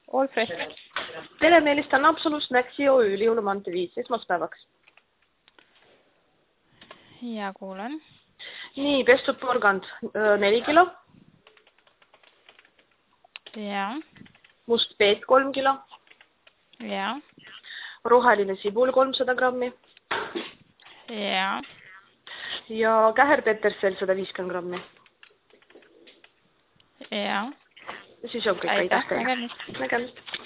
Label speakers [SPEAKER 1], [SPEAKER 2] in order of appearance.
[SPEAKER 1] All fresh.
[SPEAKER 2] Telemeelistan Absolut Snaksi Oy jõulumante 5 esmaspäevaks.
[SPEAKER 1] Ja kuulen.
[SPEAKER 2] Nii, pestud porgand 4 kilo.
[SPEAKER 1] Ja.
[SPEAKER 2] Must peet 3 kilo.
[SPEAKER 1] Ja.
[SPEAKER 2] Roheline sibul 300 grammi.
[SPEAKER 1] Ja.
[SPEAKER 2] Ja käherpetersel 150 grammi.
[SPEAKER 1] Ja.
[SPEAKER 2] Ja siis on kõik. Aitäh teile. Nägemist.